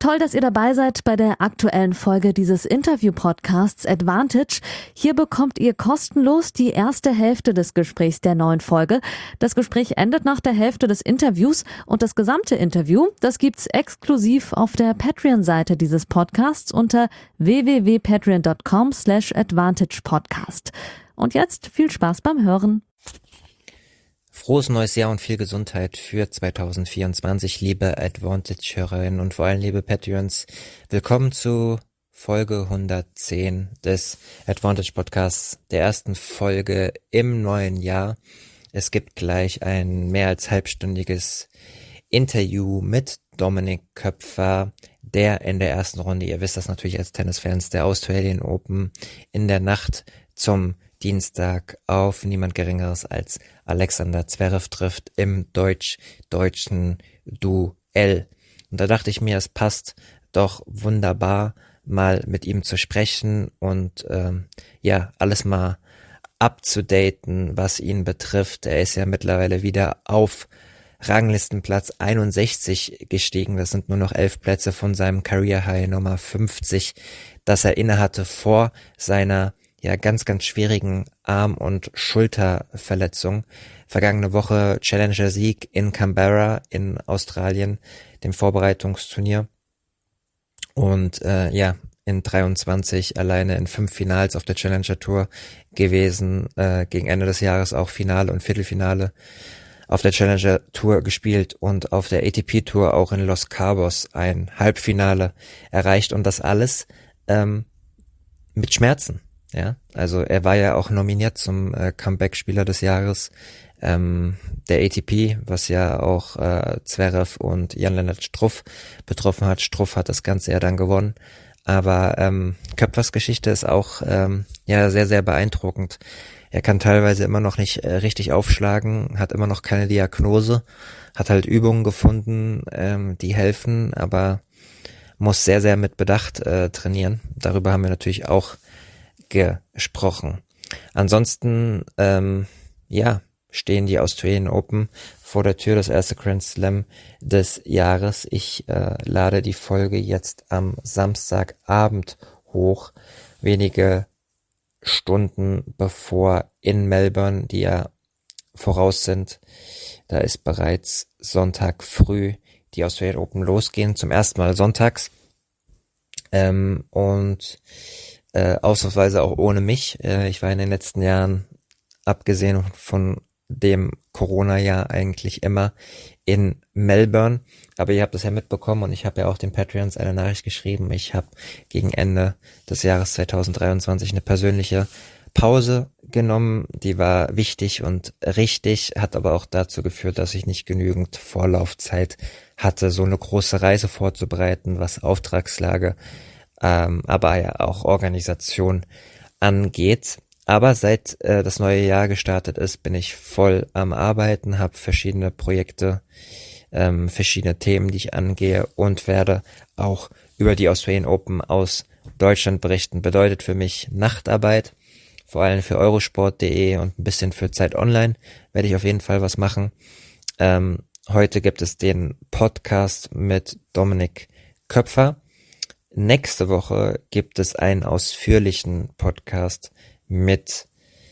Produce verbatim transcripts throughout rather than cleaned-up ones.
Toll, dass ihr dabei seid bei der aktuellen Folge dieses Interview-Podcasts Advantage. Hier bekommt ihr kostenlos die erste Hälfte des Gesprächs der neuen Folge. Das Gespräch endet nach der Hälfte des Interviews und das gesamte Interview, das gibt's exklusiv auf der Patreon-Seite dieses Podcasts unter w w w punkt patreon punkt com slash advantage podcast. Und jetzt viel Spaß beim Hören. Frohes neues Jahr und viel Gesundheit für zwanzig vierundzwanzig, liebe Advantage-Hörerinnen und vor allem liebe Patreons. Willkommen zu Folge hundertzehn des Advantage-Podcasts, der ersten Folge im neuen Jahr. Es gibt gleich ein mehr als halbstündiges Interview mit Dominik Köpfer, der in der ersten Runde, ihr wisst das natürlich als Tennisfans, der Australian Open in der Nacht zum Dienstag auf niemand Geringeres als Alexander Zverev trifft im deutsch-deutschen Duell. Und da dachte ich mir, es passt doch wunderbar, mal mit ihm zu sprechen und ähm, ja, alles mal abzudaten, was ihn betrifft. Er ist ja mittlerweile wieder auf Ranglistenplatz einundsechzig gestiegen. Das sind nur noch elf Plätze von seinem Career High Nummer fünfzig, das er innehatte vor seiner ja ganz, ganz schwierigen Arm- und Schulterverletzung. Vergangene Woche Challenger-Sieg in Canberra in Australien, dem Vorbereitungsturnier. Und äh, ja, in dreiundzwanzig alleine in fünf Finals auf der Challenger-Tour gewesen, äh, gegen Ende des Jahres auch Finale und Viertelfinale auf der Challenger-Tour gespielt und auf der A T P-Tour auch in Los Cabos ein Halbfinale erreicht und das alles ähm, mit Schmerzen. Ja, also er war ja auch nominiert zum äh, Comeback-Spieler des Jahres ähm, der A T P, was ja auch äh, Zverev und Jan-Lennart Struff betroffen hat. Struff hat das Ganze ja dann gewonnen, aber ähm, Köpfers Geschichte ist auch ähm, ja sehr, sehr beeindruckend. Er kann teilweise immer noch nicht äh, richtig aufschlagen, hat immer noch keine Diagnose, hat halt Übungen gefunden, ähm, die helfen, aber muss sehr, sehr mit Bedacht äh, trainieren. Darüber haben wir natürlich auch gesprochen. Ansonsten, ähm, ja, stehen die Australian Open vor der Tür, das erste Grand Slam des Jahres. Ich äh, lade die Folge jetzt am Samstagabend hoch, wenige Stunden bevor in Melbourne, die ja voraus sind, da ist bereits Sonntag früh die Australian Open losgehen, zum ersten Mal sonntags ähm, und Äh, ausnahmsweise auch ohne mich. Äh, ich war in den letzten Jahren, abgesehen von dem Corona-Jahr, eigentlich immer in Melbourne. Aber ihr habt das ja mitbekommen und ich habe ja auch den Patreons eine Nachricht geschrieben. Ich habe gegen Ende des Jahres zwanzig dreiundzwanzig eine persönliche Pause genommen. Die war wichtig und richtig, hat aber auch dazu geführt, dass ich nicht genügend Vorlaufzeit hatte, so eine große Reise vorzubereiten, was Auftragslage Ähm, aber ja auch Organisation angeht. Aber seit äh, das neue Jahr gestartet ist, bin ich voll am Arbeiten, habe verschiedene Projekte, ähm, verschiedene Themen, die ich angehe und werde auch über die Australian Open aus Deutschland berichten. Bedeutet für mich Nachtarbeit, vor allem für eurosport punkt de und ein bisschen für Zeit Online werde ich auf jeden Fall was machen. Ähm, heute gibt es den Podcast mit Dominik Köpfer. Nächste Woche gibt es einen ausführlichen Podcast mit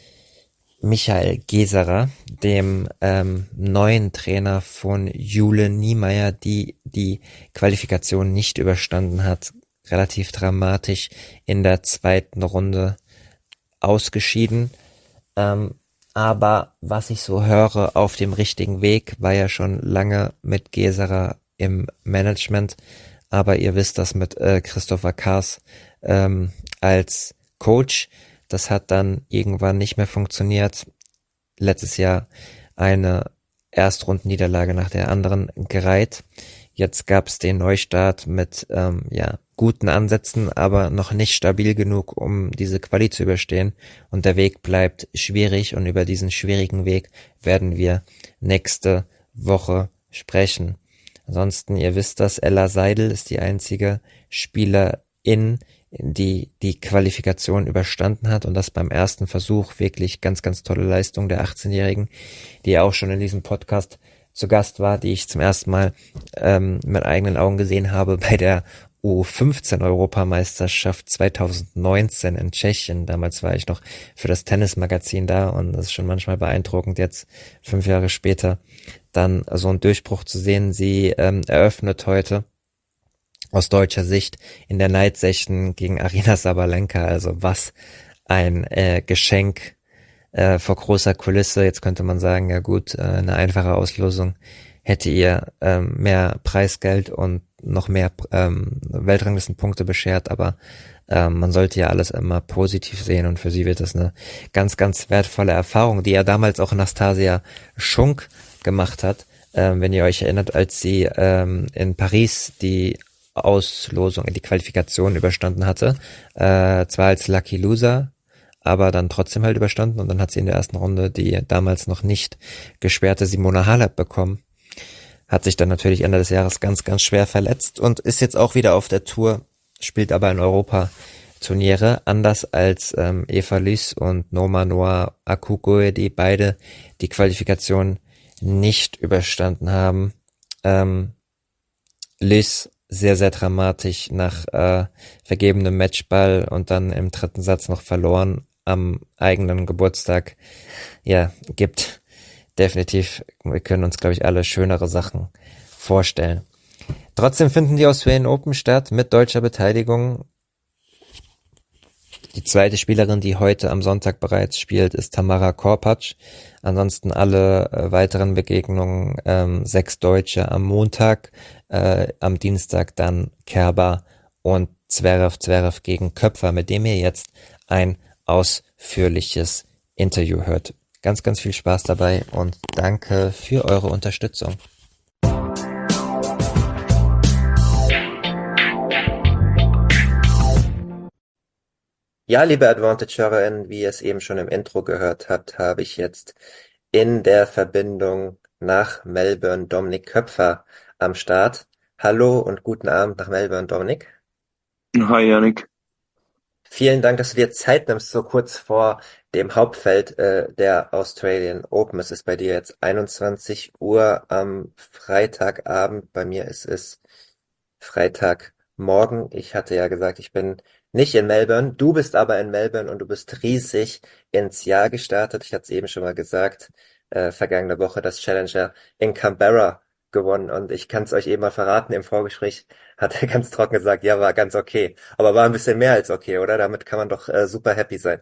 Michael Geserer, dem ähm, neuen Trainer von Jule Niemeyer, die die Qualifikation nicht überstanden hat, relativ dramatisch in der zweiten Runde ausgeschieden. Ähm, aber was ich so höre, auf dem richtigen Weg, war ja schon lange mit Geserer im Management. Aber ihr wisst das mit äh, Christopher Kaas ähm, als Coach, das hat dann irgendwann nicht mehr funktioniert. Letztes Jahr eine Erstrundenniederlage nach der anderen gereiht. Jetzt gab es den Neustart mit ähm, ja guten Ansätzen, aber noch nicht stabil genug, um diese Quali zu überstehen. Und der Weg bleibt schwierig und über diesen schwierigen Weg werden wir nächste Woche sprechen. Ansonsten, ihr wisst das, Ella Seidel ist die einzige Spielerin, die die Qualifikation überstanden hat und das beim ersten Versuch. Wirklich ganz, ganz tolle Leistung der achtzehnjährigen, die ja auch schon in diesem Podcast zu Gast war, die ich zum ersten Mal ähm, mit eigenen Augen gesehen habe bei der U fünfzehn Europameisterschaft zweitausendneunzehn in Tschechien. Damals war ich noch für das Tennismagazin da und es ist schon manchmal beeindruckend, jetzt fünf Jahre später dann so einen Durchbruch zu sehen. Sie ähm, eröffnet heute aus deutscher Sicht in der Night Session gegen Aryna Sabalenka. Also was ein äh, Geschenk äh, vor großer Kulisse. Jetzt könnte man sagen, ja gut, äh, eine einfache Auslosung hätte ihr ähm, mehr Preisgeld und noch mehr ähm, Weltranglistenpunkte beschert, aber ähm, man sollte ja alles immer positiv sehen und für sie wird das eine ganz, ganz wertvolle Erfahrung, die ja damals auch Nastasia Schunk gemacht hat, ähm, wenn ihr euch erinnert, als sie ähm, in Paris die Auslosung, die Qualifikation überstanden hatte, äh, zwar als Lucky Loser, aber dann trotzdem halt überstanden und dann hat sie in der ersten Runde die damals noch nicht gesperrte Simona Halep bekommen. Hat sich dann natürlich Ende des Jahres ganz, ganz schwer verletzt und ist jetzt auch wieder auf der Tour, spielt aber in Europa Turniere, anders als ähm, Eva Lys und Noma Noah Akugoe, die beide die Qualifikation nicht überstanden haben. Ähm, Lys sehr, sehr dramatisch nach äh, vergebenem Matchball und dann im dritten Satz noch verloren am eigenen Geburtstag. Ja, gibt definitiv, wir können uns, glaube ich, alle schönere Sachen vorstellen. Trotzdem finden die Australian Open statt mit deutscher Beteiligung. Die zweite Spielerin, die heute am Sonntag bereits spielt, ist Tamara Korpatsch. Ansonsten alle äh, weiteren Begegnungen, ähm, sechs Deutsche am Montag, äh, am Dienstag dann Kerber und Zverev Zverev gegen Köpfer, mit dem ihr jetzt ein ausführliches Interview hört. Ganz, ganz viel Spaß dabei und danke für eure Unterstützung. Ja, liebe Advantage-HörerInnen, wie ihr es eben schon im Intro gehört habt, habe ich jetzt in der Verbindung nach Melbourne Dominik Köpfer am Start. Hallo und guten Abend nach Melbourne, Dominik. Hi, Yannick. Vielen Dank, dass du dir Zeit nimmst, so kurz vor dem Hauptfeld äh, der Australian Open. Es ist bei dir jetzt einundzwanzig Uhr am Freitagabend. Bei mir ist es Freitagmorgen. Ich hatte ja gesagt, ich bin nicht in Melbourne. Du bist aber in Melbourne und du bist riesig ins Jahr gestartet. Ich hatte es eben schon mal gesagt, äh, vergangene Woche das Challenger in Canberra gewonnen und ich kann es euch eben mal verraten, im Vorgespräch hat er ganz trocken gesagt, ja, war ganz okay. Aber war ein bisschen mehr als okay, oder? Damit kann man doch äh, super happy sein.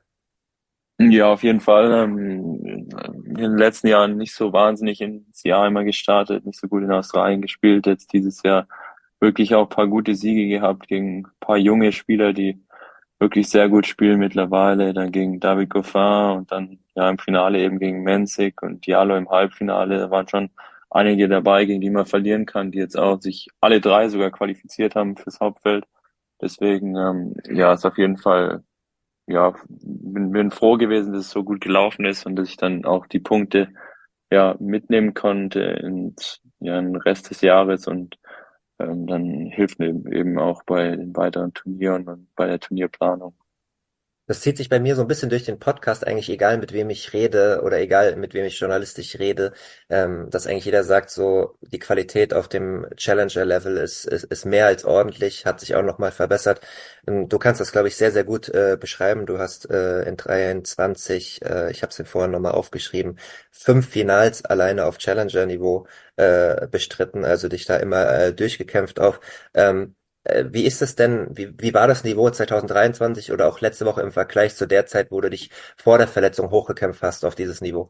Ja, auf jeden Fall. Ähm, in den letzten Jahren nicht so wahnsinnig ins Jahr immer gestartet, nicht so gut in Australien gespielt. Jetzt dieses Jahr wirklich auch ein paar gute Siege gehabt gegen ein paar junge Spieler, die wirklich sehr gut spielen mittlerweile. Dann gegen David Goffin und dann ja im Finale eben gegen Mensik und Diallo im Halbfinale. Da waren schon einige dabei, gegen die man verlieren kann, die jetzt auch sich alle drei sogar qualifiziert haben fürs Hauptfeld. Deswegen, ähm, ja, ist auf jeden Fall, ja, bin, bin froh gewesen, dass es so gut gelaufen ist und dass ich dann auch die Punkte, ja, mitnehmen konnte ins, ja, den Rest des Jahres und ähm, dann hilft mir eben auch bei den weiteren Turnieren und bei der Turnierplanung. Das zieht sich bei mir so ein bisschen durch den Podcast, eigentlich egal mit wem ich rede oder egal mit wem ich journalistisch rede, ähm, dass eigentlich jeder sagt, so die Qualität auf dem Challenger-Level ist, ist, ist mehr als ordentlich, hat sich auch nochmal verbessert. Ähm, Du kannst das, glaube ich, sehr, sehr gut äh, beschreiben. Du hast äh, in dreiundzwanzig, äh, ich habe es dir vorhin nochmal aufgeschrieben, fünf Finals alleine auf Challenger-Niveau äh, bestritten, also dich da immer äh, durchgekämpft auf. Ähm, Äh, Wie ist es denn, wie, wie war das Niveau zwanzig dreiundzwanzig oder auch letzte Woche im Vergleich zu der Zeit, wo du dich vor der Verletzung hochgekämpft hast auf dieses Niveau?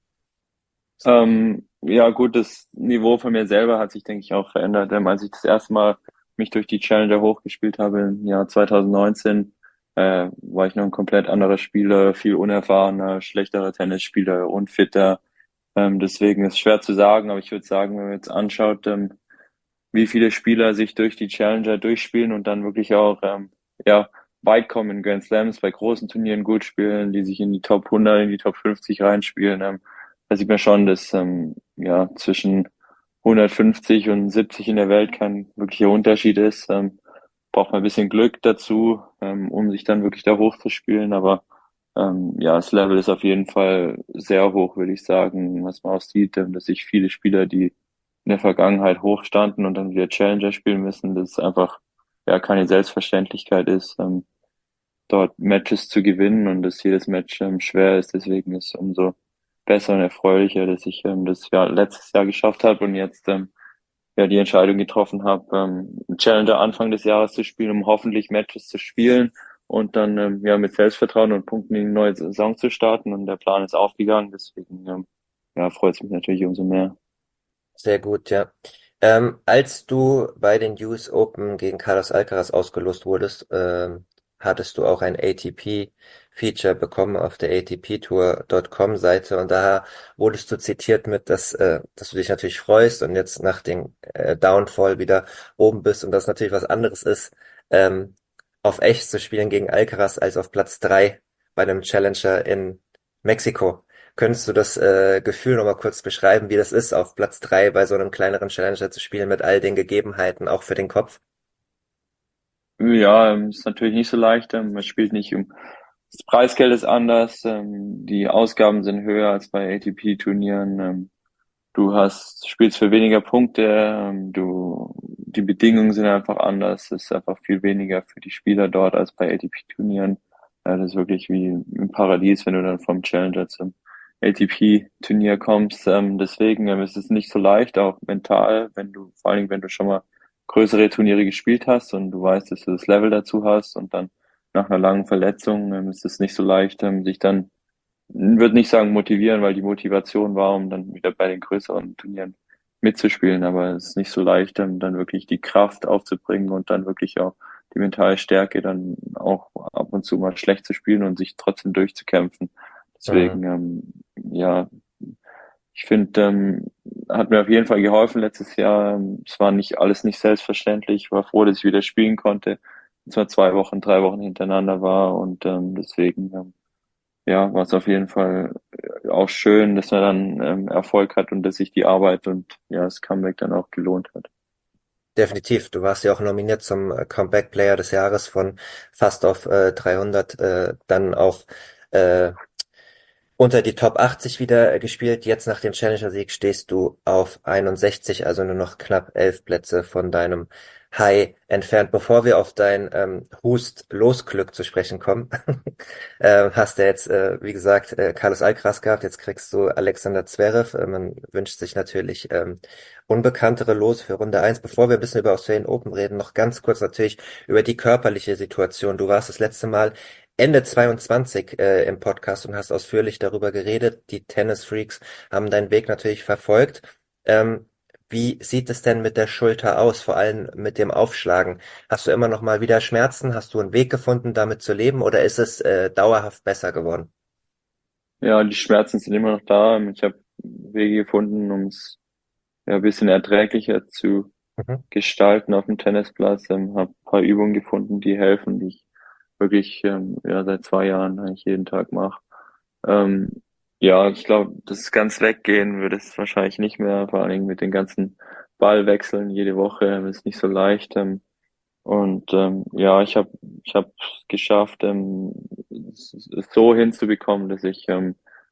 Ähm, ja, gut, das Niveau von mir selber hat sich, denke ich, auch verändert. Ähm, als ich das erste Mal mich durch die Challenger hochgespielt habe im Jahr zwanzig neunzehn, äh, war ich noch ein komplett anderer Spieler, viel unerfahrener, schlechterer Tennisspieler, unfitter. Ähm, deswegen ist schwer zu sagen, aber ich würde sagen, wenn man jetzt anschaut, ähm, wie viele Spieler sich durch die Challenger durchspielen und dann wirklich auch ähm, ja weit kommen in Grand Slams, bei großen Turnieren gut spielen, die sich in die Top hundert, in die Top fünfzig reinspielen. Ähm, da sieht man schon, dass ähm, ja zwischen hundertfünfzig und siebzig in der Welt kein wirklicher Unterschied ist. Ähm, braucht man ein bisschen Glück dazu, ähm, um sich dann wirklich da hochzuspielen. Aber ähm, ja, das Level ist auf jeden Fall sehr hoch, würde ich sagen, was man auch sieht, ähm, dass sich viele Spieler, die in der Vergangenheit hochstanden und dann wieder Challenger spielen müssen. Das ist einfach ja keine Selbstverständlichkeit ist, ähm, dort Matches zu gewinnen und dass jedes Match ähm, schwer ist. Deswegen ist es umso besser und erfreulicher, dass ich ähm, das Jahr, letztes Jahr geschafft habe und jetzt ähm, ja die Entscheidung getroffen habe, ähm, einen Challenger Anfang des Jahres zu spielen, um hoffentlich Matches zu spielen und dann ähm, ja mit Selbstvertrauen und Punkten in die neue Saison zu starten. Und der Plan ist aufgegangen, deswegen ähm, ja, freut es mich natürlich umso mehr. Sehr gut, ja. Ähm, als du bei den U S Open gegen Carlos Alcaraz ausgelost wurdest, ähm, hattest du auch ein A T P-Feature bekommen auf der A T P Tour Punkt com Seite und da wurdest du zitiert mit, dass, äh, dass du dich natürlich freust und jetzt nach dem äh, Downfall wieder oben bist und das natürlich was anderes ist, ähm, auf echt zu spielen gegen Alcaraz als auf Platz drei bei einem Challenger in Mexiko. Könntest du das äh, Gefühl nochmal kurz beschreiben, wie das ist, auf Platz drei bei so einem kleineren Challenger zu spielen mit all den Gegebenheiten, auch für den Kopf? Ja, ähm, ist natürlich nicht so leicht. Ähm, man spielt nicht um, das Preisgeld ist anders, ähm, die Ausgaben sind höher als bei A T P-Turnieren. Ähm, du hast, spielst für weniger Punkte, ähm, du, die Bedingungen sind einfach anders. Es ist einfach viel weniger für die Spieler dort als bei A T P-Turnieren. Ja, das ist wirklich wie im Paradies, wenn du dann vom Challenger zum A T P-Turnier kommst. Ähm, deswegen ähm, ist es nicht so leicht, auch mental, wenn du, vor allen Dingen, wenn du schon mal größere Turniere gespielt hast und du weißt, dass du das Level dazu hast und dann nach einer langen Verletzung ähm, ist es nicht so leicht, ähm, sich dann, würde nicht sagen motivieren, weil die Motivation war, um dann wieder bei den größeren Turnieren mitzuspielen, aber es ist nicht so leicht, ähm, dann wirklich die Kraft aufzubringen und dann wirklich auch die mentale Stärke, dann auch ab und zu mal schlecht zu spielen und sich trotzdem durchzukämpfen. Mhm. Deswegen, ähm, ja, ich finde, ähm, hat mir auf jeden Fall geholfen letztes Jahr. Ähm, Es war nicht alles nicht selbstverständlich. Ich war froh, dass ich wieder spielen konnte. Und zwar zwei Wochen, drei Wochen hintereinander war und ähm, deswegen, ähm, ja, war es auf jeden Fall äh, auch schön, dass man dann ähm, Erfolg hat und dass sich die Arbeit und ja, das Comeback dann auch gelohnt hat. Definitiv. Du warst ja auch nominiert zum äh, Comeback Player des Jahres von fast auf äh, dreihundert, äh, dann auf äh, unter die Top achtzig wieder äh, gespielt. Jetzt nach dem Challenger-Sieg stehst du auf einundsechzig, also nur noch knapp elf Plätze von deinem High entfernt. Bevor wir auf dein ähm, Hust-Losglück zu sprechen kommen, äh, hast du jetzt, äh, wie gesagt, äh, Carlos Alcaraz gehabt, jetzt kriegst du Alexander Zverev. Äh, man wünscht sich natürlich ähm, unbekanntere Lose für Runde eins. Bevor wir ein bisschen über Australian Open reden, noch ganz kurz natürlich über die körperliche Situation. Du warst das letzte Mal Ende zweiundzwanzig äh, im Podcast und hast ausführlich darüber geredet. Die Tennis-Freaks haben deinen Weg natürlich verfolgt. Ähm, wie sieht es denn mit der Schulter aus, vor allem mit dem Aufschlagen? Hast du immer noch mal wieder Schmerzen? Hast du einen Weg gefunden, damit zu leben, oder ist es äh, dauerhaft besser geworden? Ja, die Schmerzen sind immer noch da. Ich habe Wege gefunden, um es ja, ein bisschen erträglicher zu Mhm. gestalten auf dem Tennisplatz. Ähm, habe ein paar Übungen gefunden, die helfen, die ich wirklich ähm, ja seit zwei Jahren eigentlich jeden Tag mache. Ähm, ja, ich glaube, das ganz weggehen würde es wahrscheinlich nicht mehr, vor allen Dingen mit den ganzen Ballwechseln jede Woche ähm, ist nicht so leicht. Ähm, und ähm, ja, ich habe ich habe es geschafft, ähm, es es so hinzubekommen, dass ich ähm,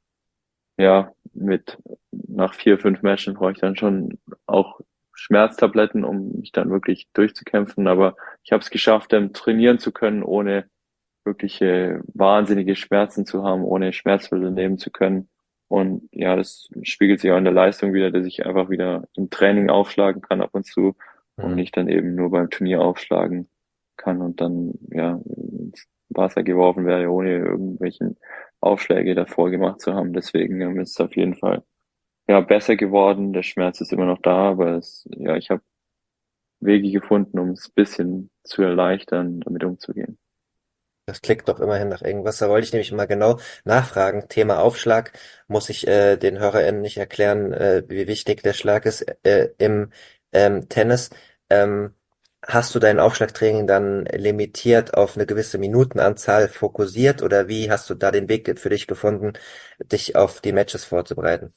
ja mit nach vier, fünf Matchen brauche ich dann schon auch Schmerztabletten, um mich dann wirklich durchzukämpfen. Aber ich habe es geschafft, ähm, trainieren zu können, ohne wirkliche wahnsinnige Schmerzen zu haben, ohne Schmerzmittel nehmen zu können. Und ja, das spiegelt sich auch in der Leistung wieder, dass ich einfach wieder im Training aufschlagen kann ab und zu und Mhm. nicht dann eben nur beim Turnier aufschlagen kann und dann ja ins Wasser geworfen werde, ohne irgendwelchen Aufschläge davor gemacht zu haben. Deswegen ähm, ist es auf jeden Fall ja besser geworden. Der Schmerz ist immer noch da, aber es, ja, ich habe Wege gefunden, um es ein bisschen zu erleichtern, damit umzugehen. Das klingt doch immerhin nach irgendwas. Da wollte ich nämlich mal genau nachfragen. Thema Aufschlag muss ich äh, den HörerInnen nicht erklären, äh, wie wichtig der Schlag ist äh, im ähm, Tennis. Ähm, hast du dein Aufschlagtraining dann limitiert auf eine gewisse Minutenanzahl fokussiert oder wie hast du da den Weg für dich gefunden, dich auf die Matches vorzubereiten?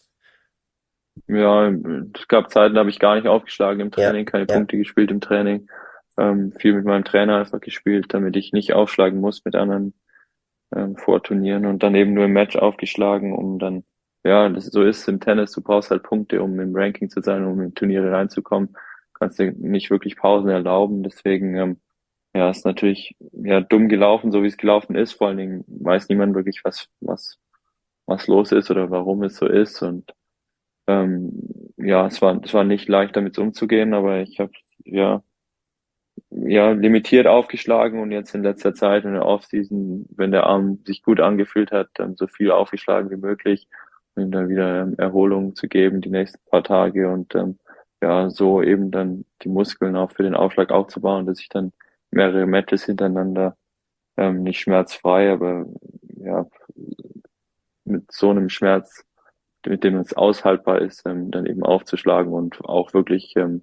Ja, es gab Zeiten, da habe ich gar nicht aufgeschlagen im Ja, Training, keine ja. Punkte gespielt im Training, ähm, viel mit meinem Trainer einfach gespielt, damit ich nicht aufschlagen muss mit anderen ähm, Vorturnieren und dann eben nur im Match aufgeschlagen, um dann, ja, das so ist im Tennis, du brauchst halt Punkte, um im Ranking zu sein, um in Turniere reinzukommen, kannst dir nicht wirklich Pausen erlauben, deswegen ähm, ja, ist natürlich ja dumm gelaufen, so wie es gelaufen ist. Vor allen Dingen weiß niemand wirklich, was, was, was los ist oder warum es so ist. Und ähm, ja, es war, es war nicht leicht, damit umzugehen, aber ich habe ja, ja limitiert aufgeschlagen und jetzt in letzter Zeit in der Offseason, wenn der Arm sich gut angefühlt hat, dann so viel aufgeschlagen wie möglich, um ihm dann wieder ähm, Erholung zu geben, die nächsten paar Tage und ähm, ja, so eben dann die Muskeln auch für den Aufschlag aufzubauen, dass ich dann mehrere Matches hintereinander ähm, nicht schmerzfrei, aber ja, mit so einem Schmerz, mit dem es aushaltbar ist, ähm, dann eben aufzuschlagen und auch wirklich ähm,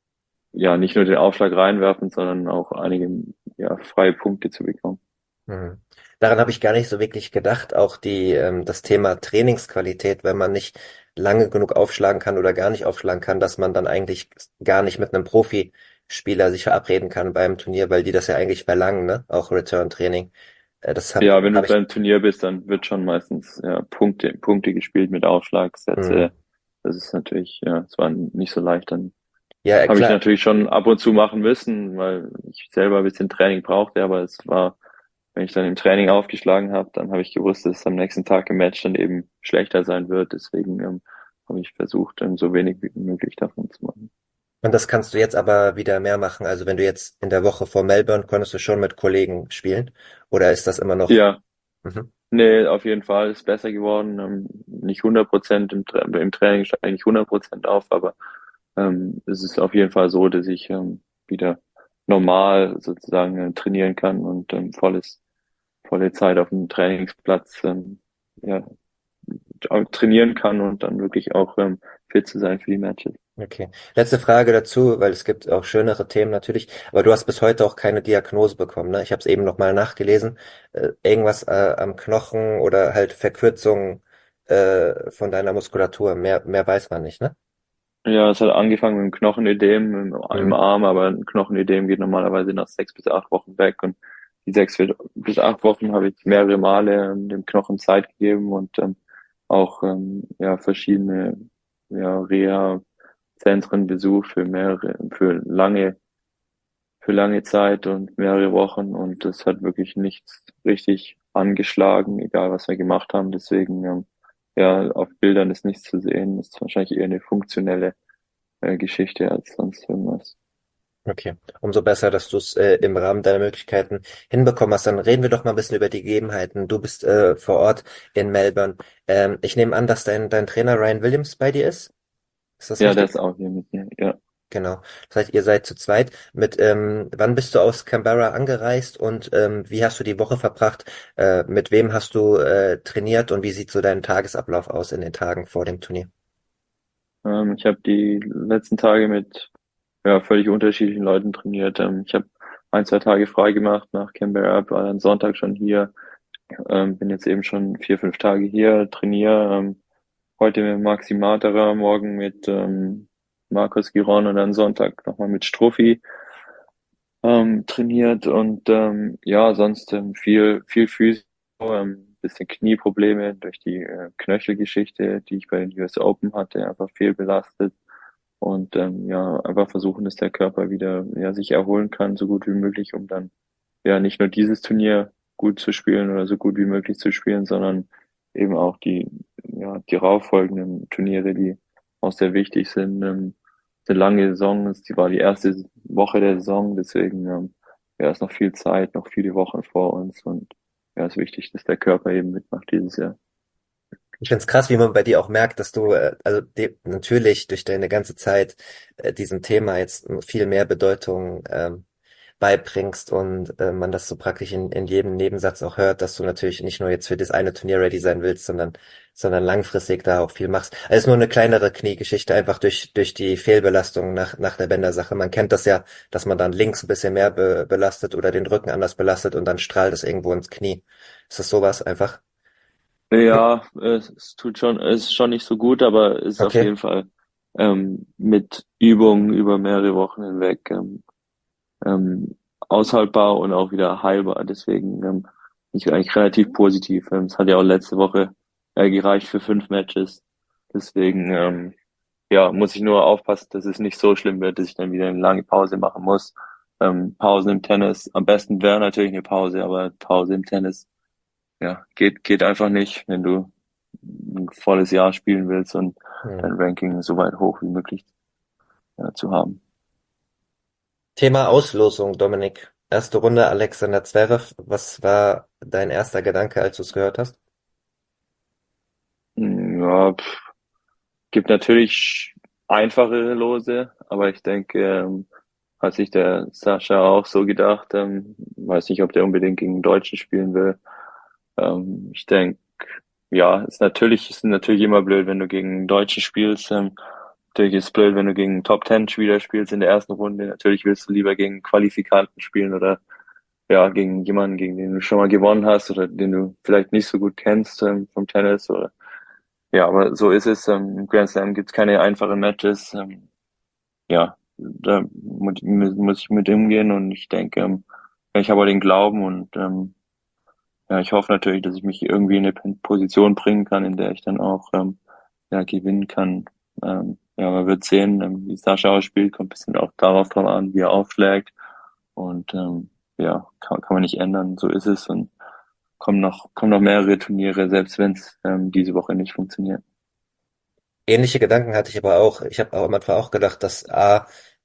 ja nicht nur den Aufschlag reinwerfen, sondern auch einige ja freie Punkte zu bekommen. Mhm. Daran habe ich gar nicht so wirklich gedacht. Auch die, ähm, das Thema Trainingsqualität, wenn man nicht lange genug aufschlagen kann oder gar nicht aufschlagen kann, dass man dann eigentlich gar nicht mit einem Profispieler sich verabreden kann beim Turnier, weil die das ja eigentlich verlangen, ne? Auch Return-Training. Äh, das habe Ja, wenn du hab ich. beim Turnier bist, dann wird schon meistens ja, Punkte, Punkte gespielt mit Mhm. Aufschlagsätze. Das ist natürlich, ja, es war nicht so leicht. Dann Ja, äh, habe ich klar. natürlich schon ab und zu machen müssen, weil ich selber ein bisschen Training brauchte, aber es war, wenn ich dann im Training aufgeschlagen habe, dann habe ich gewusst, dass es am nächsten Tag im Match dann eben schlechter sein wird. Deswegen ähm, habe ich versucht, dann so wenig wie möglich davon zu machen. Und das kannst du jetzt aber wieder mehr machen. Also wenn du jetzt in der Woche vor Melbourne konntest du schon mit Kollegen spielen, oder ist das immer noch? Ja, Mhm. nee, auf jeden Fall ist besser geworden. Ähm, nicht hundert Prozent im, Tra im Training steige ich nicht hundert Prozent auf, aber ähm, es ist auf jeden Fall so, dass ich ähm, wieder normal sozusagen äh, trainieren kann und ähm, volles, volle Zeit auf dem Trainingsplatz ähm, ja, trainieren kann und dann wirklich auch ähm, fit zu sein für die Matches. Okay. Letzte Frage dazu, weil es gibt auch schönere Themen natürlich, aber du hast bis heute auch keine Diagnose bekommen, ne? Ich habe es eben nochmal nachgelesen. Äh, irgendwas äh, am Knochen oder halt Verkürzung äh, von deiner Muskulatur. Mehr, mehr weiß man nicht, ne? Ja, es hat angefangen mit einem Knochenödem im, im Mhm. Arm, aber ein Knochenödem geht normalerweise nach sechs bis acht Wochen weg und die sechs bis acht Wochen habe ich mehrere Male ähm, dem Knochen Zeit gegeben und ähm, auch ähm, ja verschiedene ja, Reha-Zentren besucht für mehrere, für lange, für lange Zeit und mehrere Wochen und das hat wirklich nichts richtig angeschlagen, egal was wir gemacht haben. Deswegen ähm, ja, auf Bildern ist nichts zu sehen. Das ist wahrscheinlich eher eine funktionelle äh, Geschichte als sonst irgendwas. Okay. Umso besser, dass du es äh, im Rahmen deiner Möglichkeiten hinbekommen hast. Dann reden wir doch mal ein bisschen über die Gegebenheiten. Du bist äh, vor Ort in Melbourne. Ähm, ich nehme an, dass dein, dein Trainer Ryan Williams bei dir ist. Ist das Ja, der richtig? ist auch hier mit mir. Ja. Genau. Das heißt, ihr seid zu zweit. Mit, ähm, wann bist du aus Canberra angereist und ähm, wie hast du die Woche verbracht? Äh, mit wem hast du äh, trainiert und wie sieht so dein Tagesablauf aus in den Tagen vor dem Turnier? Ähm, ich habe die letzten Tage mit ja, völlig unterschiedlichen Leuten trainiert. Ähm, ich habe ein, zwei Tage frei gemacht nach Canberra, war dann Sonntag schon hier. Ähm, bin jetzt eben schon vier, fünf Tage hier, trainiere. Ähm, heute mit Maxi Materer, morgen mit ähm, Markus Giron und dann Sonntag nochmal mit Struffi ähm, trainiert und ähm, ja, sonst ähm, viel, viel Physio, ähm, bisschen Knieprobleme durch die äh, Knöchelgeschichte, die ich bei den U S Open hatte, einfach viel belastet und ähm, ja, einfach versuchen, dass der Körper wieder ja, sich erholen kann, so gut wie möglich, um dann ja nicht nur dieses Turnier gut zu spielen oder so gut wie möglich zu spielen, sondern eben auch die, ja, die darauffolgenden Turniere, die auch sehr wichtig sind. Ähm, eine lange Saison ist, die war die erste Woche der Saison, deswegen ähm, ja, ist noch viel Zeit, noch viele Wochen vor uns und ja, ist wichtig, dass der Körper eben mitmacht dieses Jahr. Ich find's krass, wie man bei dir auch merkt, dass du, äh, also de natürlich durch deine ganze Zeit äh, diesem Thema jetzt viel mehr Bedeutung ähm, beibringst und äh, man das so praktisch in, in jedem Nebensatz auch hört, dass du natürlich nicht nur jetzt für das eine Turnier ready sein willst, sondern sondern langfristig da auch viel machst. Also es ist nur eine kleinere Kniegeschichte, einfach durch durch die Fehlbelastung nach nach der Bändersache. Man kennt das ja, dass man dann links ein bisschen mehr be belastet oder den Rücken anders belastet und dann strahlt es irgendwo ins Knie. Ist das sowas einfach? Ja, es, es tut schon, es ist schon nicht so gut, aber es ist auf Okay. jeden Fall ähm, mit Übungen über mehrere Wochen hinweg ähm, ähm, aushaltbar und auch wieder heilbar. Deswegen ähm, bin ich eigentlich relativ positiv. Ähm, es hat ja auch letzte Woche äh, gereicht für fünf Matches. Deswegen ähm, ja, muss ich nur aufpassen, dass es nicht so schlimm wird, dass ich dann wieder eine lange Pause machen muss. ähm, Pausen im Tennis. Am besten wäre natürlich eine Pause, aber Pause im Tennis, ja, geht, geht einfach nicht, wenn du ein volles Jahr spielen willst und Hm. dein Ranking so weit hoch wie möglich äh, zu haben. Thema Auslosung, Dominik. Erste Runde Alexander Zverev. Was war dein erster Gedanke, als du es gehört hast? Mm, Ja, pff, gibt natürlich einfachere Lose, aber ich denke, ähm, hat sich der Sascha auch so gedacht. Ähm, weiß nicht, ob der unbedingt gegen einen Deutschen spielen will. Ähm, ich denke, ja, ist natürlich, ist natürlich immer blöd, wenn du gegen einen Deutschen spielst. Ähm, natürlich ist es blöd, wenn du gegen einen Top Ten Spieler spielst in der ersten Runde. Natürlich willst du lieber gegen Qualifikanten spielen oder ja, gegen jemanden, gegen den du schon mal gewonnen hast oder den du vielleicht nicht so gut kennst ähm, vom Tennis oder ja, aber so ist es. Ähm, im Grand Slam gibt's keine einfachen Matches. Ähm, ja, da mu muss ich mit umgehen und ich denke, ähm, ja, ich habe auch den Glauben und ähm, ja, ich hoffe natürlich, dass ich mich irgendwie in eine Position bringen kann, in der ich dann auch ähm, ja, gewinnen kann. Ähm, ja, man wird sehen, ähm, wie Sascha ausspielt, kommt ein bisschen auch darauf drauf an, wie er aufschlägt. Und ähm, ja, kann, kann man nicht ändern, so ist es. Und kommen noch, kommen noch mehrere Turniere, selbst wenn es ähm, diese Woche nicht funktioniert. Ähnliche Gedanken hatte ich aber auch. Ich habe auch am Anfang auch gedacht, dass A,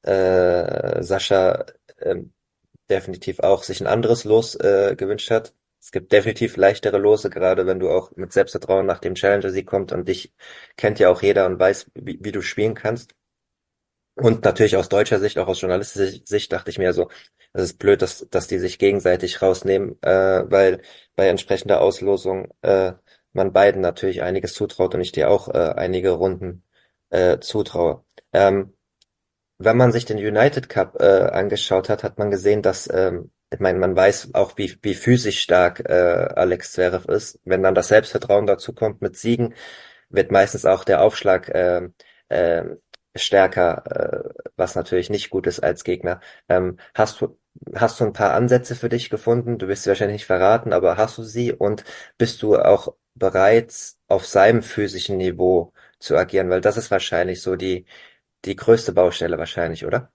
äh, Sascha ähm, definitiv auch sich ein anderes Los äh, gewünscht hat. Es gibt definitiv leichtere Lose, gerade wenn du auch mit Selbstvertrauen nach dem Challenger-Sieg kommst und dich kennt ja auch jeder und weiß, wie, wie du spielen kannst. Und natürlich aus deutscher Sicht, auch aus journalistischer Sicht, dachte ich mir so, das ist blöd, dass, dass die sich gegenseitig rausnehmen, äh, weil bei entsprechender Auslosung äh, man beiden natürlich einiges zutraut und ich dir auch äh, einige Runden äh, zutraue. Ähm, wenn man sich den United Cup äh, angeschaut hat, hat man gesehen, dass, ähm, ich meine, man weiß auch, wie, wie physisch stark äh, Alex Zverev ist. Wenn dann das Selbstvertrauen dazu kommt mit Siegen, wird meistens auch der Aufschlag ähm, ähm, stärker, äh, was natürlich nicht gut ist als Gegner. Ähm, hast du hast du ein paar Ansätze für dich gefunden? Du wirst sie wahrscheinlich nicht verraten, aber hast du sie und bist du auch bereit, auf seinem physischen Niveau zu agieren? Weil das ist wahrscheinlich so die die größte Baustelle wahrscheinlich, oder?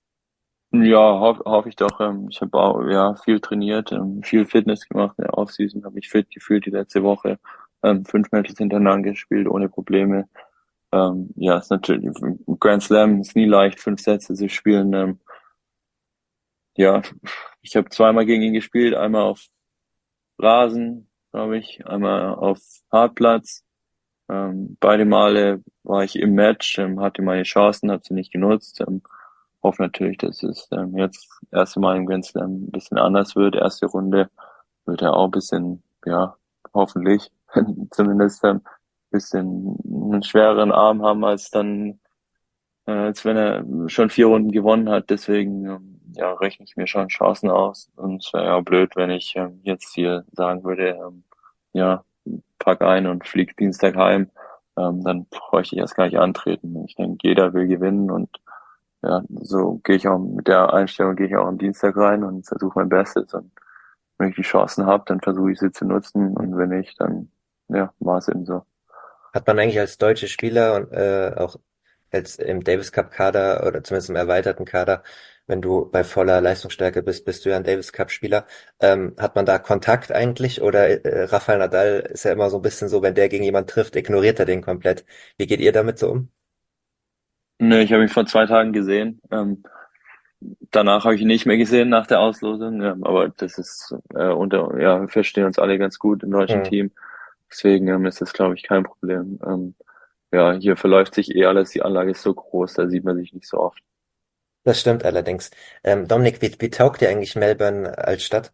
Ja, hoffe hoff ich doch. Ähm, ich habe auch ja viel trainiert, ähm, viel Fitness gemacht in der Offseason, habe mich fit gefühlt die letzte Woche. Ähm, fünf Matches hintereinander gespielt, ohne Probleme. Ähm, ja, ist natürlich Grand Slam ist nie leicht, fünf Sätze zu spielen. Ähm, ja, ich habe zweimal gegen ihn gespielt, einmal auf Rasen, glaube ich, einmal auf Hartplatz. Ähm, beide Male war ich im Match, ähm, hatte meine Chancen, habe sie nicht genutzt. Ähm, hoffe natürlich, dass es ähm, jetzt das erste Mal im Grand Slam ein bisschen anders wird. Erste Runde wird er auch ein bisschen, ja, hoffentlich zumindest ähm, bisschen einen schwereren Arm haben als dann, äh, als wenn er schon vier Runden gewonnen hat. Deswegen, ähm, ja, rechne ich mir schon Chancen aus. Und es wäre ja blöd, wenn ich ähm, jetzt hier sagen würde, ähm, ja, pack ein und flieg Dienstag heim. Ähm, dann bräuchte ich erst gar nicht antreten. Ich denke, jeder will gewinnen und ja, so gehe ich auch mit der Einstellung gehe ich auch am Dienstag rein und versuche mein Bestes. Und wenn ich die Chancen habe, dann versuche ich sie zu nutzen und wenn nicht, dann ja, war es eben so. Hat man eigentlich als deutsche Spieler und äh, auch als im Davis Cup Kader oder zumindest im erweiterten Kader, wenn du bei voller Leistungsstärke bist, bist du ja ein Davis Cup Spieler. Ähm, hat man da Kontakt eigentlich oder äh, Rafael Nadal ist ja immer so ein bisschen so, wenn der gegen jemanden trifft, ignoriert er den komplett. Wie geht ihr damit so um? Nö, ich habe mich vor zwei Tagen gesehen. Ähm, danach habe ich ihn nicht mehr gesehen nach der Auslosung. Ähm, aber das ist äh, unter, ja, wir verstehen uns alle ganz gut im deutschen Hm. Team. Deswegen ähm, ist das, glaube ich, kein Problem. Ähm, ja, hier verläuft sich eh alles. Die Anlage ist so groß, da sieht man sich nicht so oft. Das stimmt allerdings. Ähm, Dominik, wie, wie taugt dir eigentlich Melbourne als Stadt?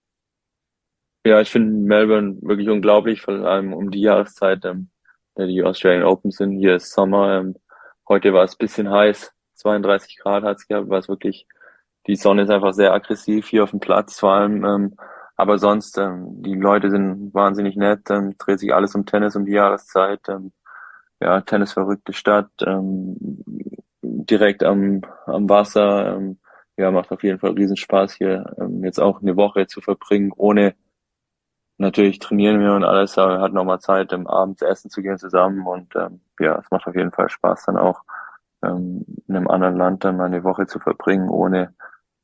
Ja, ich finde Melbourne wirklich unglaublich, vor allem um die Jahreszeit, ähm, da die Australian Open sind. Hier ist Sommer. Ähm, heute war es bisschen heiß, zweiunddreißig Grad hat's gehabt, war es wirklich, die Sonne ist einfach sehr aggressiv hier auf dem Platz vor allem. Ähm, aber sonst, ähm, die Leute sind wahnsinnig nett, ähm, dreht sich alles um Tennis um die Jahreszeit. Ähm, ja, tennisverrückte Stadt, ähm, direkt am, am Wasser. Ähm, ja, macht auf jeden Fall riesen Spaß hier, ähm, jetzt auch eine Woche zu verbringen, ohne natürlich trainieren wir und alles, aber wir hatten auch mal Zeit, im Abends essen zu gehen zusammen und ähm, ja, es macht auf jeden Fall Spaß, dann auch ähm, in einem anderen Land dann mal eine Woche zu verbringen, ohne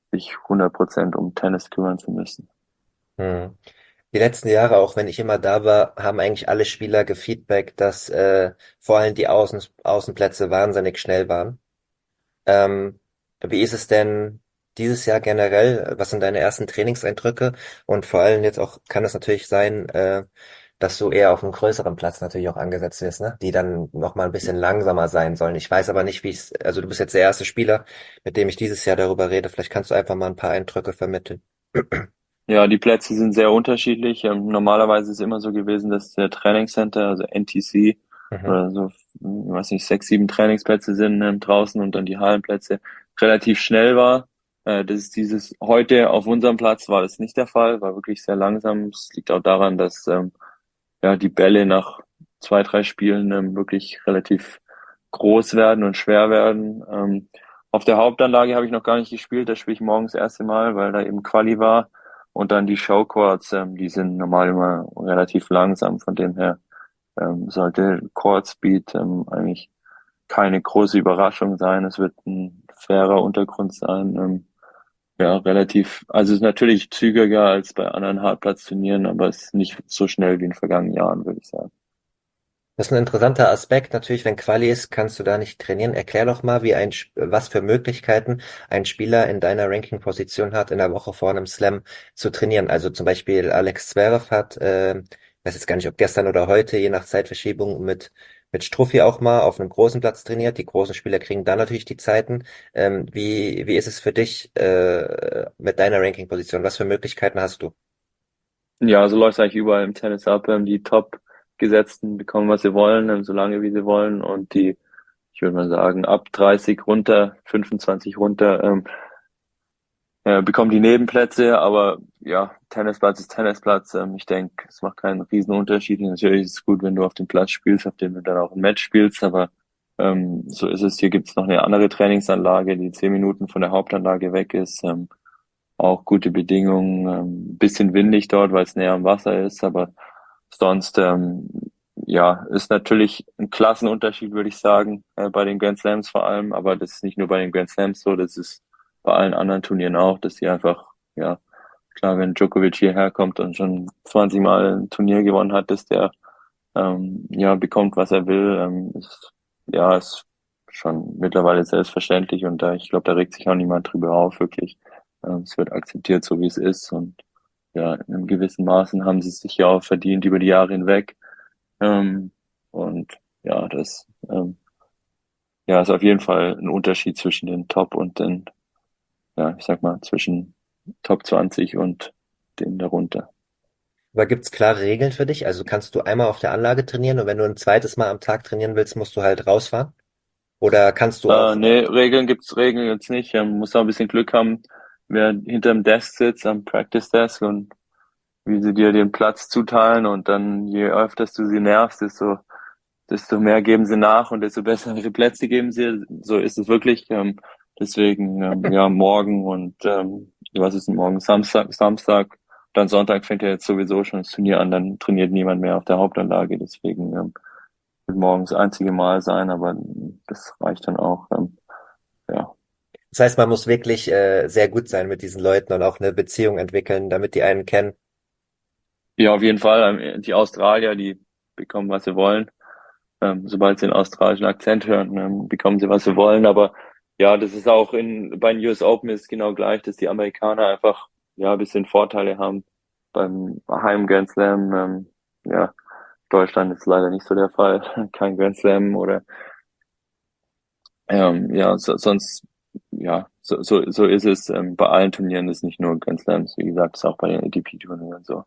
sich hundert Prozent um Tennis kümmern zu müssen. Hm. Die letzten Jahre, auch wenn ich immer da war, haben eigentlich alle Spieler gefeedbackt, dass äh, vor allem die Außen Außenplätze wahnsinnig schnell waren. Ähm, Wie ist es denn dieses Jahr generell? Was sind deine ersten Trainingseindrücke? Und vor allem jetzt auch kann es natürlich sein, äh, dass du eher auf einem größeren Platz natürlich auch angesetzt wirst, ne? Die dann noch mal ein bisschen langsamer sein sollen. Ich weiß aber nicht, wie es, also du bist jetzt der erste Spieler, mit dem ich dieses Jahr darüber rede. Vielleicht kannst du einfach mal ein paar Eindrücke vermitteln. Ja, die Plätze sind sehr unterschiedlich. Ähm, normalerweise ist es immer so gewesen, dass der Trainingscenter, also N T C, Mhm. oder so, hm, weiß nicht, sechs, sieben Trainingsplätze sind ähm, draußen und dann die Hallenplätze relativ schnell war. Äh, das ist dieses, heute auf unserem Platz war das nicht der Fall, war wirklich sehr langsam. Es liegt auch daran, dass ähm, ja die Bälle nach zwei, drei Spielen ähm, wirklich relativ groß werden und schwer werden. Ähm, auf der Hauptanlage habe ich noch gar nicht gespielt, da spiele ich morgens das erste Mal, weil da eben Quali war. Und dann die Showcourts, ähm, die sind normal immer relativ langsam, von dem her ähm, sollte Court Speed ähm, eigentlich keine große Überraschung sein. Es wird ein fairer Untergrund sein. Ähm, ja, relativ, also es ist natürlich zügiger als bei anderen Hartplatzturnieren, aber es ist nicht so schnell wie in den vergangenen Jahren, würde ich sagen. Das ist ein interessanter Aspekt. Natürlich, wenn Quali ist, kannst du da nicht trainieren. Erklär doch mal, wie ein, Sp- was für Möglichkeiten ein Spieler in deiner Ranking-Position hat, in der Woche vor einem Slam zu trainieren. Also zum Beispiel Alex Zverev hat, äh, weiß jetzt gar nicht, ob gestern oder heute, je nach Zeitverschiebung, mit, mit Struffi auch mal auf einem großen Platz trainiert. Die großen Spieler kriegen da natürlich die Zeiten. Ähm, wie, wie ist es für dich, äh, mit deiner Ranking-Position? Was für Möglichkeiten hast du? Ja, so läuft es eigentlich überall im Tennis ab. Ähm, die Top-Gesetzten bekommen, was sie wollen, ähm, so lange wie sie wollen. Und die, ich würde mal sagen, ab dreißig runter, fünfundzwanzig runter, ähm, äh, bekommen die Nebenplätze. Aber ja, Tennisplatz ist Tennisplatz. Ähm, ich denke, es macht keinen riesen Unterschied. Natürlich ist es gut, wenn du auf dem Platz spielst, auf dem du dann auch ein Match spielst. Aber ähm, so ist es. Hier gibt es noch eine andere Trainingsanlage, die zehn Minuten von der Hauptanlage weg ist. Ähm, auch gute Bedingungen, ähm, bisschen windig dort, weil es näher am Wasser ist, aber sonst, ähm, ja, ist natürlich ein Klassenunterschied, würde ich sagen, äh, bei den Grand Slams vor allem, aber das ist nicht nur bei den Grand Slams so, das ist bei allen anderen Turnieren auch, dass die einfach, ja, klar, wenn Djokovic hierher kommt und schon zwanzig Mal ein Turnier gewonnen hat, dass der, ähm, ja, bekommt, was er will, ähm, ist, ja, ist schon mittlerweile selbstverständlich und da, ich glaube, da regt sich auch niemand drüber auf, wirklich. Ähm, es wird akzeptiert, so wie es ist und ja, in einem gewissen Maßen haben sie es sich ja auch verdient über die Jahre hinweg. Ähm, und ja, das ähm, ja, ist auf jeden Fall ein Unterschied zwischen den Top und den, ja, ich sag mal, zwischen Top zwanzig und den darunter. Aber gibt's klare Regeln für dich? Also kannst du einmal auf der Anlage trainieren und wenn du ein zweites Mal am Tag trainieren willst, musst du halt rausfahren? Oder kannst du Äh, auch, nee, Regeln gibt's Regeln jetzt nicht. Man muss auch ein bisschen Glück haben, wer hinter dem Desk sitzt, am Practice Desk und wie sie dir den Platz zuteilen und dann je öfter du sie nervst, desto, desto mehr geben sie nach und desto bessere Plätze geben sie. So ist es wirklich. Ähm, deswegen, ähm, ja, morgen und ähm, was ist denn morgen? Samstag, Samstag, dann Sonntag fängt ja jetzt sowieso schon das Turnier an, dann trainiert niemand mehr auf der Hauptanlage. Deswegen ähm, wird morgens das einzige Mal sein, aber das reicht dann auch. Ähm, ja. das heißt, man muss wirklich äh, sehr gut sein mit diesen Leuten und auch eine Beziehung entwickeln, damit die einen kennen. Ja, auf jeden Fall. Ähm, Die Australier, die bekommen, was sie wollen. Ähm, sobald sie den australischen Akzent hören, ähm, bekommen sie, was sie wollen. Aber ja, das ist auch in, bei den U S Open ist es genau gleich, dass die Amerikaner einfach, ja, ein bisschen Vorteile haben beim Heim Grand Slam. Ähm, ja, Deutschland ist leider nicht so der Fall. Kein Grand Slam oder, ähm, ja, so, sonst, ja, so, so, so ist es. Ähm, bei allen Turnieren ist nicht nur Grand Slams, wie gesagt, ist auch bei den A T P-Turnieren so.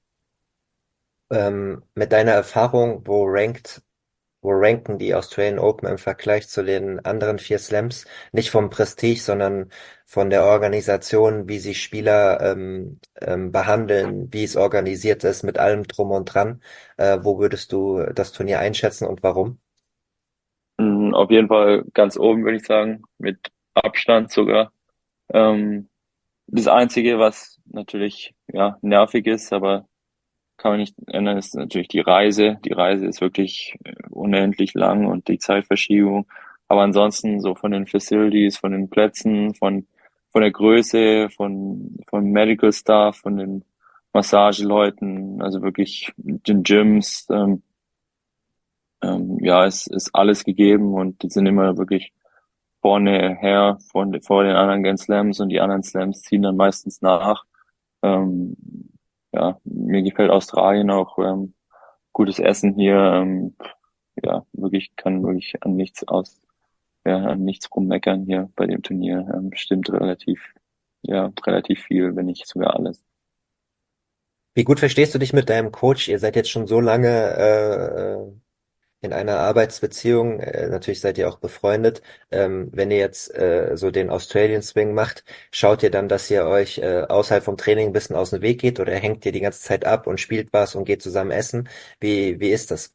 Ähm, mit deiner Erfahrung, wo rankt, wo ranken die Australian Open im Vergleich zu den anderen vier Slams? Nicht vom Prestige, sondern von der Organisation, wie sie Spieler ähm, ähm, behandeln, wie es organisiert ist, mit allem drum und dran. Äh, wo würdest du das Turnier einschätzen und warum? Mm, Auf jeden Fall ganz oben, würde ich sagen, mit Abstand sogar. Ähm, Das Einzige, was natürlich ja nervig ist, aber kann man nicht ändern, ist natürlich die Reise. Die Reise ist wirklich äh, unendlich lang und die Zeitverschiebung. Aber ansonsten so von den Facilities, von den Plätzen, von von der Größe, von, von Medical Staff, von den Massageleuten, also wirklich den Gyms, ähm, ähm, ja, es ist alles gegeben und die sind immer wirklich vorne her, vor, vor den anderen Grand Slams und die anderen Slams ziehen dann meistens nach. Ähm, ja, mir gefällt Australien auch, ähm, gutes Essen hier, ähm, ja, wirklich kann wirklich an nichts aus, ja, an nichts rummeckern hier bei dem Turnier. Ähm, stimmt relativ, ja, relativ viel, wenn nicht sogar alles. Wie gut verstehst du dich mit deinem Coach? Ihr seid jetzt schon so lange äh, äh, in einer Arbeitsbeziehung, äh, natürlich seid ihr auch befreundet. Ähm, wenn ihr jetzt äh, so den Australian Swing macht, schaut ihr dann, dass ihr euch äh, außerhalb vom Training ein bisschen aus dem Weg geht oder hängt ihr die ganze Zeit ab und spielt was und geht zusammen essen? Wie, wie ist das?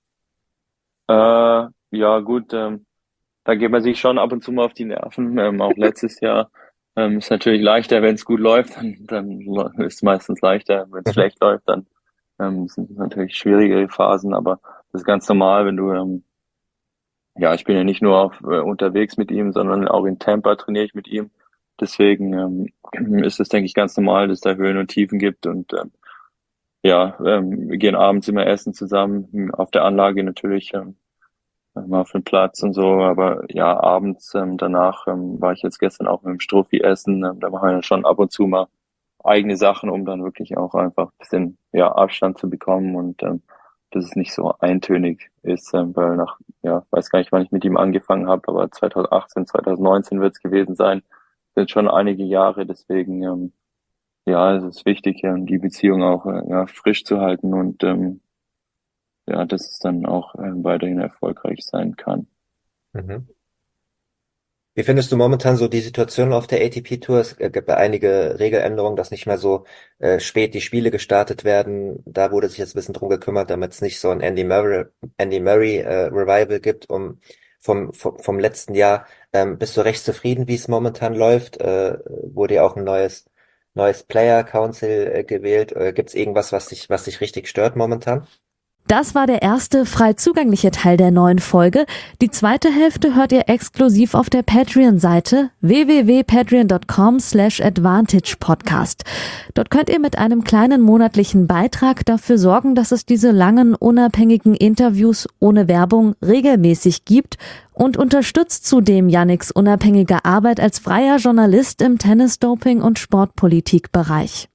Äh, ja, gut, ähm, da geht man sich schon ab und zu mal auf die Nerven. Ähm, auch letztes Jahr ähm, ist natürlich leichter, wenn es gut läuft, dann, dann ist es meistens leichter. Wenn es Mhm. schlecht läuft, dann ähm, sind es natürlich schwierigere Phasen, aber das ist ganz normal, wenn du, ähm, ja, ich bin ja nicht nur auf, äh, unterwegs mit ihm, sondern auch in Tampa trainiere ich mit ihm. Deswegen ähm, ist es, denke ich, ganz normal, dass es da Höhen und Tiefen gibt und ähm, ja, ähm, wir gehen abends immer essen zusammen, auf der Anlage natürlich. Ähm, mal auf den Platz und so, aber ja, abends ähm, danach ähm, war ich jetzt gestern auch mit dem Strophi essen, ähm, da machen wir dann schon ab und zu mal eigene Sachen, um dann wirklich auch einfach ein bisschen ja Abstand zu bekommen und ähm, dass es nicht so eintönig ist, ähm, weil nach, ja, weiß gar nicht, wann ich mit ihm angefangen habe, aber zwanzig achtzehn, zwanzig neunzehn wird es gewesen sein, sind schon einige Jahre, deswegen ähm, ja, es ist wichtig, ähm, die Beziehung auch äh, ja, frisch zu halten und ähm, ja, dass es dann auch ähm, weiterhin erfolgreich sein kann. Mhm. Wie findest du momentan so die Situation auf der A T P Tour? Es gibt ja einige Regeländerungen, dass nicht mehr so äh, spät die Spiele gestartet werden. Da wurde sich jetzt ein bisschen drum gekümmert, damit es nicht so ein Andy Murray, Andy Murray äh, Revival gibt um vom, vom, vom letzten Jahr. Ähm, bist du recht zufrieden, wie es momentan läuft? Äh, wurde ja auch ein neues neues Player Council äh, gewählt. Äh, gibt es irgendwas, was dich was dich richtig stört momentan? Das war der erste frei zugängliche Teil der neuen Folge. Die zweite Hälfte hört ihr exklusiv auf der Patreon-Seite w w w punkt patreon punkt com slash advantage podcast. Dort könnt ihr mit einem kleinen monatlichen Beitrag dafür sorgen, dass es diese langen, unabhängigen Interviews ohne Werbung regelmäßig gibt und unterstützt zudem Yannicks unabhängige Arbeit als freier Journalist im Tennis-Doping- und Sportpolitik-Bereich.